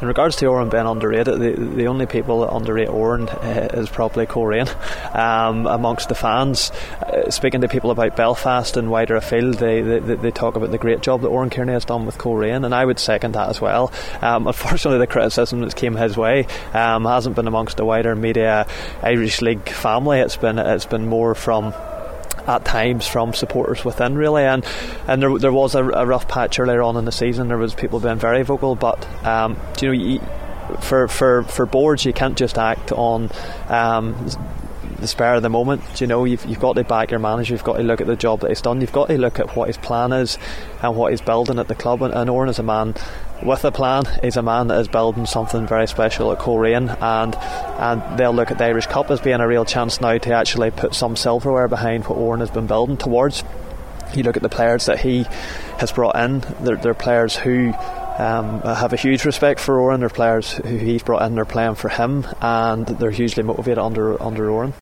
In regards to Oran being underrated, the only people that underrate Oran is probably Coleraine amongst the fans. Speaking to people about Belfast and wider afield, they talk about the great job that Oran Kearney has done with Coleraine, and I would second that as well. Unfortunately, the criticism that came his way hasn't been amongst the wider media Irish League family. It's been more from, at times, from supporters within, really, and there was a rough patch earlier on in the season. There was people being very vocal, but for boards, you can't just act on the spur of the moment. You've got to back your manager. You've got to look at the job that he's done. You've got to look at what his plan is and what he's building at the club, and Oran is a man with a plan. He's a man that is building something very special at Coleraine, and they'll look at the Irish Cup as being a real chance now to actually put some silverware behind what Oran has been building towards. You look at the players that he has brought in. They're players who have a huge respect for Oran. They're players who he's brought in. They're playing for him, and they're hugely motivated under Oran.